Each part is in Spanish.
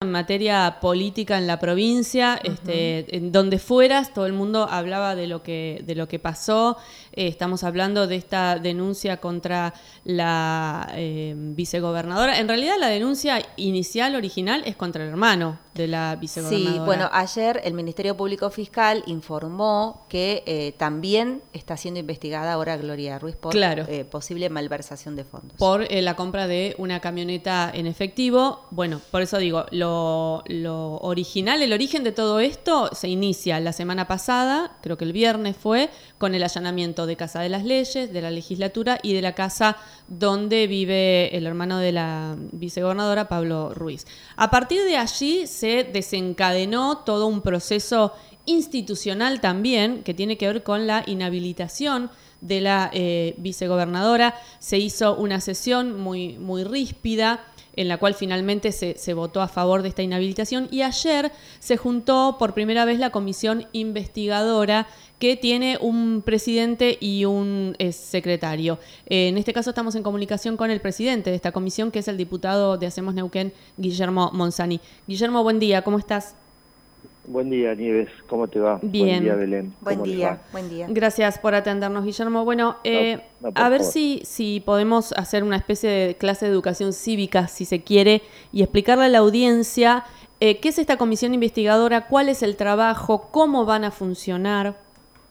en materia política en la provincia. En donde fueras, todo el mundo hablaba de lo que pasó. Estamos hablando de esta denuncia contra la vicegobernadora. En realidad la denuncia inicial, original, es contra el hermano de la vicegobernadora. Sí, bueno, ayer el Ministerio Público Fiscal informó que también está siendo investigada ahora Gloria Ruiz por posible malversación de fondos. Por la compra de una camioneta en efectivo. Bueno, por eso digo, lo original, el origen de todo esto se inicia la semana pasada, creo que el viernes fue, con el allanamiento de Casa de las Leyes, de la legislatura y de la casa donde vive el hermano de la vicegobernadora, Pablo Ruiz. A partir de allí se desencadenó todo un proceso institucional también que tiene que ver con la inhabilitación de la vicegobernadora. Se hizo una sesión muy, muy ríspida en la cual finalmente se votó a favor de esta inhabilitación, y ayer se juntó por primera vez la comisión investigadora, que tiene un presidente y un secretario. En este caso estamos en comunicación con el presidente de esta comisión, que es el diputado de Hacemos Neuquén, Guillermo Monzani. Guillermo, buen día, ¿cómo estás? Buen día, Nieves, ¿cómo te va? Bien. Buen día, Belén. Buen día. Gracias por atendernos, Guillermo. Bueno, a ver si podemos hacer una especie de clase de educación cívica, si se quiere, y explicarle a la audiencia qué es esta comisión investigadora, cuál es el trabajo, cómo van a funcionar.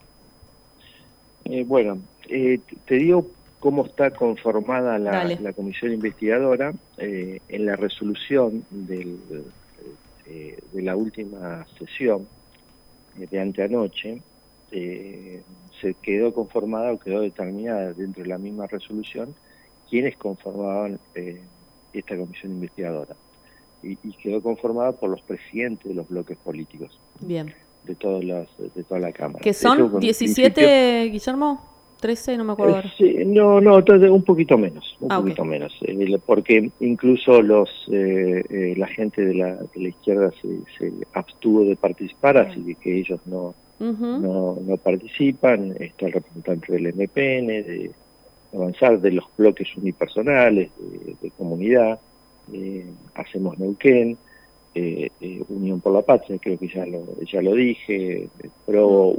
Te digo cómo está conformada la comisión investigadora. En la resolución de la última sesión de anteanoche, se quedó conformada o quedó determinada dentro de la misma resolución quiénes conformaban esta comisión investigadora, y quedó conformada por los presidentes de los bloques políticos. Bien. De toda la Cámara. ¿Que son 17, Guillermo? 13, no me acuerdo. Un poquito menos, menos, porque incluso la gente de la izquierda se abstuvo de participar, así que ellos no participan. Está el representante del MPN, de Avanzar, de los bloques unipersonales, de Comunidad, Hacemos Neuquén, Unión por la Patria, creo que ya lo dije, Pro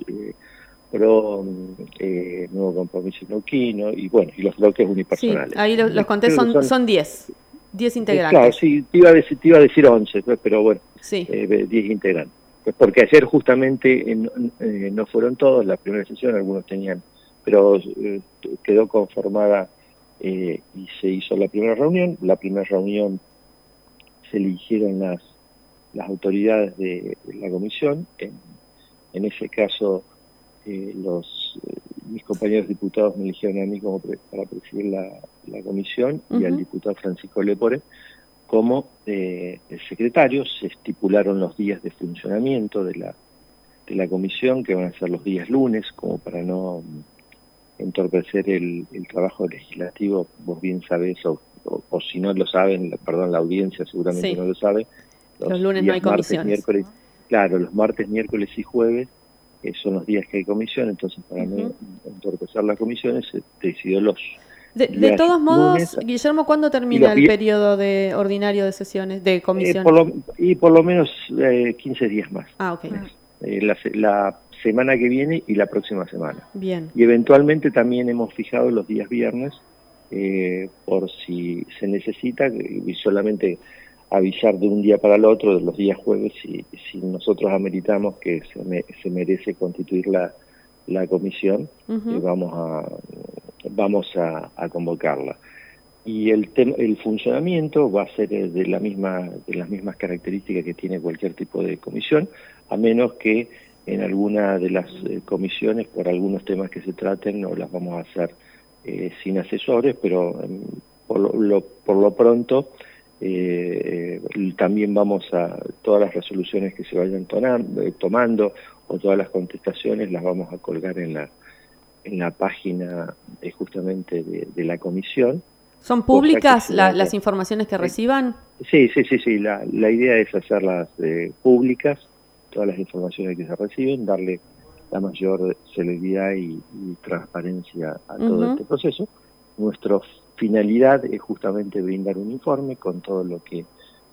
Nuevo Compromiso Neuquino, y los bloques unipersonales. Sí, ahí los conté, son 10 integrantes. Claro, sí, te iba a decir 11, pero bueno, sí. 10 integrantes. Pues porque ayer justamente no fueron todos, la primera sesión, algunos tenían, pero quedó conformada y se hizo la primera reunión. La primera reunión se eligieron las autoridades de la comisión. En ese caso, mis compañeros diputados me eligieron a mí como para presidir la comisión, y al diputado Francisco Lepore como el secretario. Se estipularon los días de funcionamiento de la comisión, que van a ser los días lunes, como para no entorpecer el trabajo legislativo. Vos bien sabés, o si no lo saben, la audiencia seguramente no lo sabe. Los lunes no hay comisiones. Los martes, miércoles y jueves son los días que hay comisión. Entonces, para no entorpecer las comisiones, se decidió los de todos modos, lunes. Guillermo, ¿cuándo termina el periodo ordinario de sesiones, de comisión? Por lo menos 15 días más. Ok. La semana que viene y la próxima semana. Bien. Y eventualmente también hemos fijado los días viernes, por si se necesita, y solamente avisar de un día para el otro, de los días jueves, si nosotros ameritamos que se merece constituir la comisión, vamos a convocarla. Y el funcionamiento va a ser de las mismas características que tiene cualquier tipo de comisión, a menos que en alguna de las comisiones, por algunos temas que se traten, no las vamos a hacer sin asesores, pero por lo pronto también vamos todas las resoluciones que se vayan tomando, o todas las contestaciones, las vamos a colgar en la página justamente de la comisión. ¿Son públicas las informaciones que reciban? Sí. La idea es hacerlas públicas, todas las informaciones que se reciben, darle la mayor celeridad y transparencia a todo este proceso. Nuestra finalidad es justamente brindar un informe con todo lo que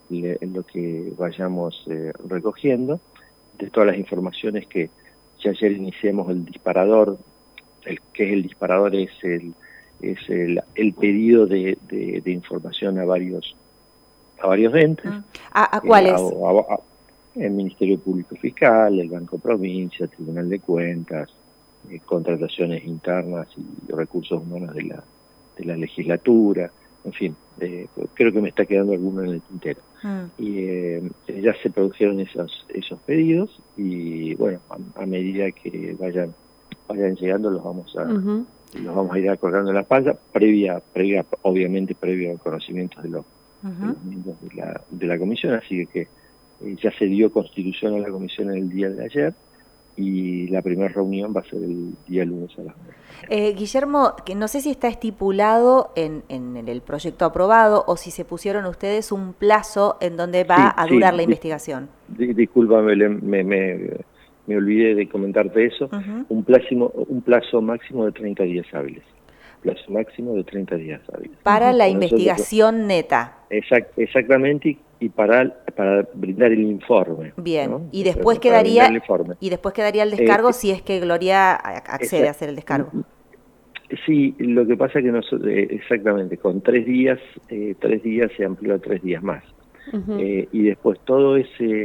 lo que vayamos recogiendo. De todas las informaciones que ya ayer iniciamos el disparador, el disparador es el pedido de información a varios entes. ¿A cuáles? El Ministerio Público Fiscal, el Banco Provincia, el Tribunal de Cuentas, contrataciones internas y recursos humanos de la legislatura, en fin, creo que me está quedando alguno en el tintero. Y ya se produjeron esos pedidos y bueno, a medida que vayan llegando los vamos a ir acordando en la espalda, obviamente previo al conocimiento de los miembros de la comisión, así que ya se dio constitución a la comisión el día de ayer y la primera reunión va a ser el día lunes a las 9. Guillermo, que no sé si está estipulado en el proyecto aprobado o si se pusieron ustedes un plazo en donde va a durar la investigación. Discúlpame, me olvidé de comentarte eso. Un plazo máximo de 30 días hábiles. Plazo máximo de 30 días hábiles. Para la investigación neta. Exactamente, y para brindar el informe. Bien, ¿no? Y después quedaría el descargo si es que Gloria accede a hacer el descargo. Sí, lo que pasa es que nosotros, exactamente, con 3 días se amplió a 3 días más. Y después todo ese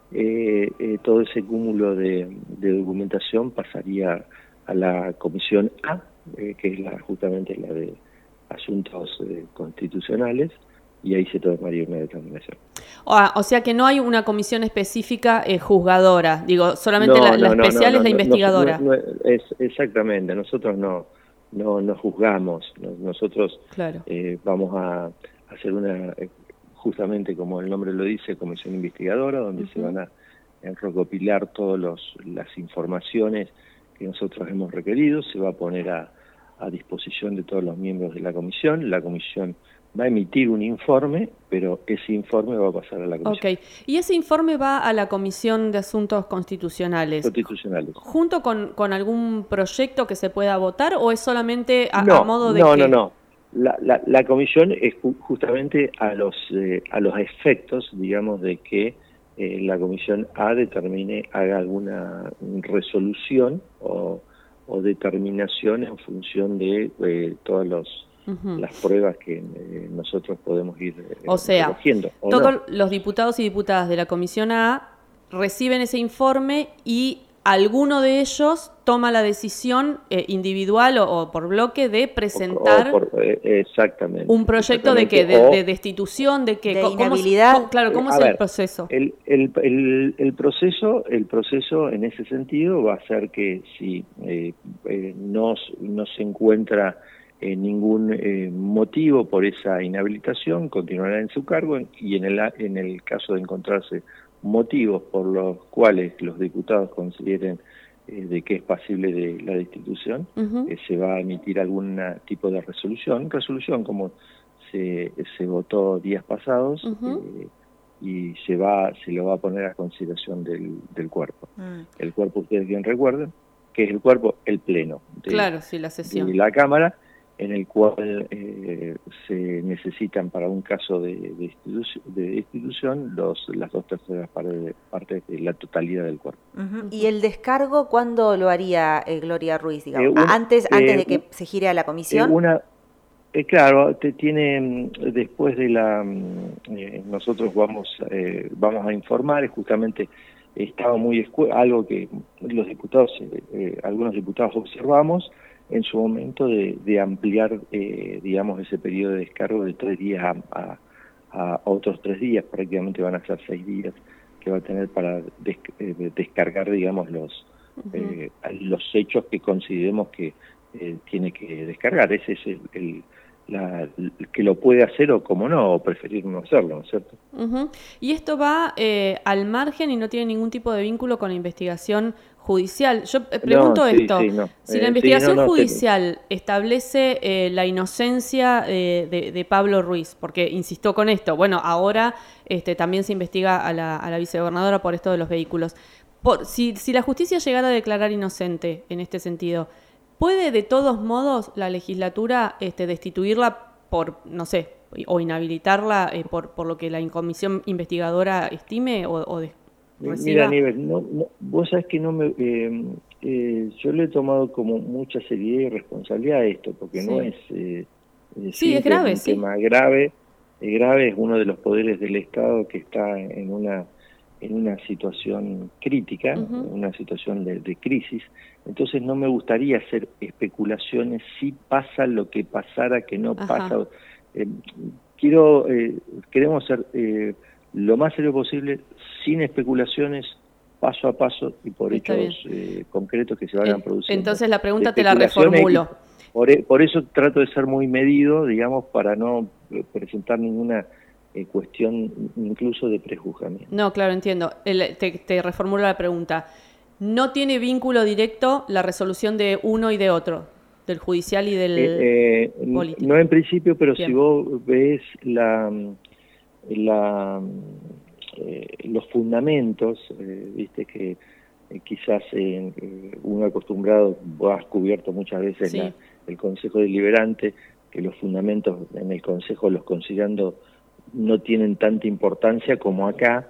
cúmulo de documentación pasaría a la Comisión A, que es justamente la de Asuntos Constitucionales, y ahí se tomaría una determinación. O sea que no hay una comisión específica juzgadora, digo, solamente la especial es la investigadora. Exactamente, nosotros no juzgamos, nosotros vamos a hacer justamente como el nombre lo dice, comisión investigadora, donde se van a recopilar todas las informaciones que nosotros hemos requerido, se va a poner a disposición de todos los miembros de la comisión va a emitir un informe, pero ese informe va a pasar a la comisión. Ok, y ese informe va a la Comisión de Asuntos Constitucionales. ¿Junto con algún proyecto que se pueda votar o es solamente a modo de No. La comisión es justamente a los efectos, digamos, de que la comisión A haga alguna resolución o determinación en función de todas las pruebas que nosotros podemos ir recogiendo. Todos los diputados y diputadas de la Comisión A reciben ese informe y alguno de ellos toma la decisión individual o por bloque de presentar exactamente un proyecto de destitución, de inhabilidad. ¿Cómo es el proceso? El proceso en ese sentido va a ser que si no se encuentra ningún motivo por esa inhabilitación, continuará en su cargo y en el caso de encontrarse motivos por los cuales los diputados consideren de que es pasible de la destitución, se va a emitir algún tipo de resolución como se votó días pasados, y se lo va a poner a consideración del cuerpo. El cuerpo, ustedes bien recuerden, que es el cuerpo, el pleno la sesión de la Cámara, en el cual se necesitan para un caso de destitución las 2/3 partes de la totalidad del cuerpo. ¿Y el descargo cuándo lo haría Gloria Ruiz? Digamos? ¿Antes de que se gire a la comisión? Claro, después de nosotros vamos a informar, justamente estaba algo que los diputados, algunos diputados observamos, en su momento de ampliar, digamos, ese periodo de descargo de 3 días a otros 3 días, prácticamente van a ser 6 días que va a tener para descargar, digamos, los hechos que consideremos que tiene que descargar. Ese es el que lo puede hacer o como no, o preferir no hacerlo, ¿no es cierto? Y esto va al margen y no tiene ningún tipo de vínculo con la investigación judicial. Yo pregunto si la investigación judicial establece la inocencia de Pablo Ruiz, porque insistió con esto, bueno, ahora también se investiga a la vicegobernadora por esto de los vehículos. Si la justicia llegara a declarar inocente en este sentido, ¿puede de todos modos la legislatura destituirla por o inhabilitarla por lo que la comisión investigadora estime o reciba? Mira, Nieves, vos sabés que yo le he tomado como mucha seriedad y responsabilidad a esto, porque no es... sí, es grave, es un tema grave, es uno de los poderes del Estado que está en una situación crítica, una situación de crisis. Entonces no me gustaría hacer especulaciones si pasa lo que pasara, que no pasa. Queremos ser lo más serio posible, sin especulaciones, paso a paso y por hechos concretos que se vayan produciendo. Entonces la pregunta te la reformulo. Por eso trato de ser muy medido, digamos, para no presentar ninguna cuestión incluso de prejuzgamiento. No, claro, entiendo. Te reformulo la pregunta. ¿No tiene vínculo directo la resolución de uno y de otro, del judicial y del político? No en principio, pero Bien. Si vos ves los fundamentos, viste que quizás uno acostumbrado, vos has cubierto muchas veces el Consejo Deliberante, que los fundamentos en el Consejo los considerando no tienen tanta importancia como acá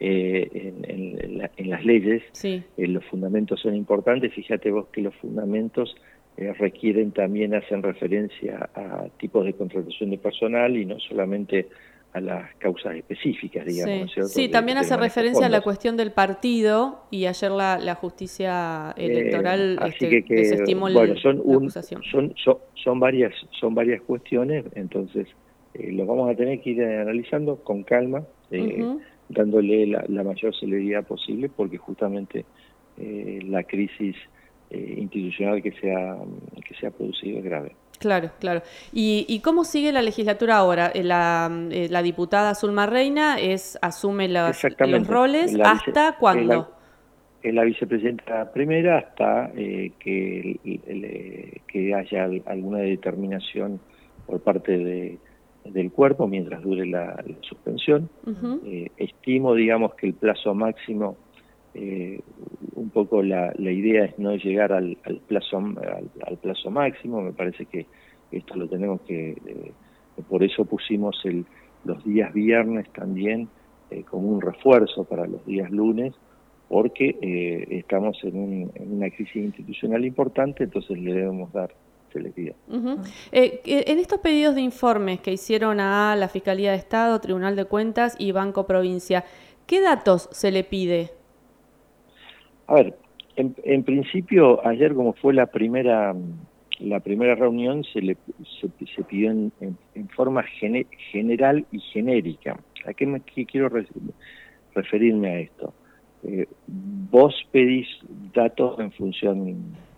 en las leyes. Los fundamentos son importantes. Fíjate vos que los fundamentos hacen referencia a tipos de contratación de personal y no solamente a las causas específicas, digamos. ¿Cierto? Sí, también hace referencia a la cuestión del partido, y ayer la justicia electoral desestimó la acusación. Son varias cuestiones, entonces los vamos a tener que ir analizando con calma, dándole la mayor celeridad posible, porque justamente la crisis institucional que se ha producido es grave. Claro, claro. ¿Y cómo sigue la legislatura ahora? La diputada Zulma Reina asume los roles, ¿hasta cuándo? Es la vicepresidenta primera hasta que haya alguna determinación por parte del cuerpo mientras dure la suspensión. Estimo, digamos, que el plazo máximo, un poco la idea es no llegar al plazo máximo. Me parece que esto lo tenemos por eso pusimos los días viernes también como un refuerzo para los días lunes, porque estamos en una crisis institucional importante, entonces le debemos dar celeridad. En estos pedidos de informes que hicieron a la Fiscalía de Estado, Tribunal de Cuentas y Banco Provincia, ¿qué datos se le pide? A ver, en principio, ayer como fue la primera reunión, se pidió en forma general y genérica. ¿A qué quiero referirme a esto? Vos pedís datos en función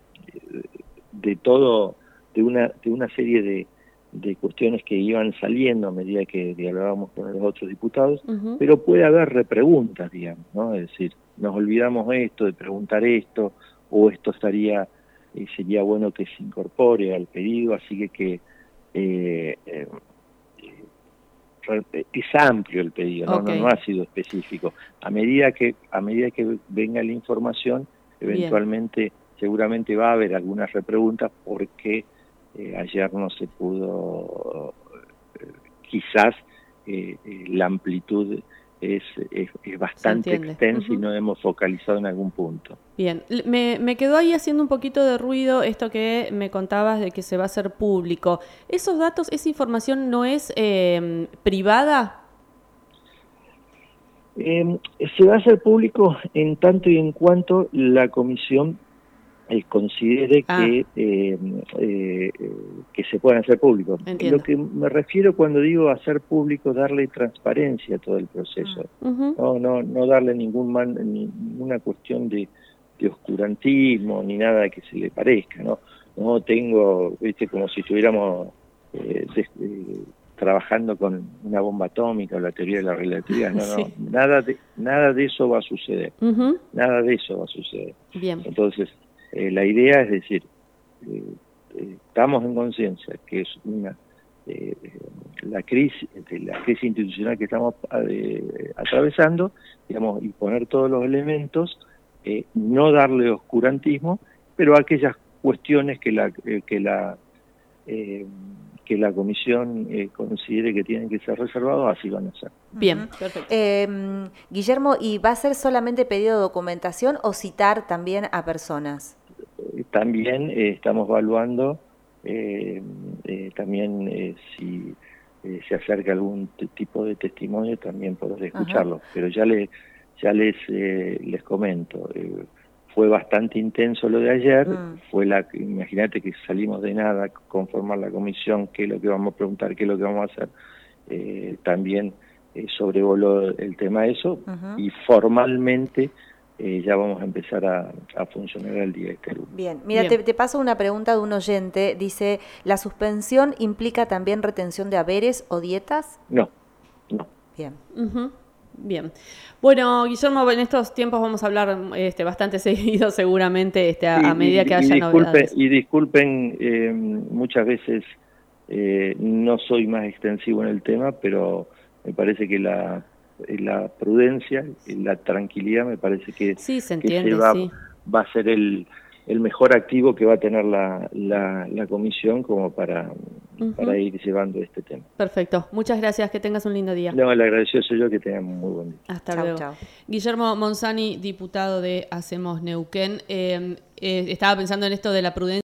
de todo, de una serie de cuestiones que iban saliendo a medida que dialogábamos con los otros diputados, pero puede haber repreguntas, digamos, ¿no? Es decir, nos olvidamos de preguntar esto, o esto sería bueno que se incorpore al pedido, así que es amplio el pedido, no ha sido específico. A medida que venga la información, eventualmente seguramente va a haber algunas repreguntas porque ayer no se pudo, quizás la amplitud es bastante extensa y no hemos focalizado en algún punto. Bien, me quedó ahí haciendo un poquito de ruido esto que me contabas de que se va a hacer público. ¿Esos datos, esa información no es privada? Se va a hacer público en tanto y en cuanto la comisión considere que se puedan hacer públicos. Lo que me refiero cuando digo hacer público, darle transparencia a todo el proceso, no darle ninguna cuestión de oscurantismo ni nada que se le parezca, no tengo, como si estuviéramos trabajando con una bomba atómica o la teoría de la relatividad, nada de eso va a suceder, nada de eso va a suceder. Bien. Entonces la idea es decir, estamos en conciencia que es la crisis institucional que estamos atravesando, digamos, y poner todos los elementos, no darle oscurantismo, pero aquellas cuestiones que que la comisión considere que tienen que ser reservados, así van a ser. Bien, perfecto. Guillermo, ¿y va a ser solamente pedido de documentación o citar también a personas? También estamos evaluando también si se acerca algún tipo de testimonio, también poder escucharlo. Pero ya les comento, fue bastante intenso lo de ayer, imagínate que salimos de nada, conformar la comisión, qué es lo que vamos a preguntar, qué es lo que vamos a hacer, también sobrevoló el tema eso, y formalmente ya vamos a empezar a funcionar el día este lunes. Bien, mira, te paso una pregunta de un oyente, dice, ¿la suspensión implica también retención de haberes o dietas? No. Bien. Bien. Bueno, Guillermo, en estos tiempos vamos a hablar bastante seguido seguramente a medida que haya novedades. Y disculpen, muchas veces no soy más extensivo en el tema, pero me parece que la prudencia y la tranquilidad me parece que, sí, se entiende, que va a ser el mejor activo que va a tener la comisión como para ir llevando este tema. Perfecto. Muchas gracias. Que tengas un lindo día. No, el agradecido soy yo, que tengan muy buen día. Hasta luego. Chau. Guillermo Monzani, diputado de Hacemos Neuquén. Estaba pensando en esto de la prudencia.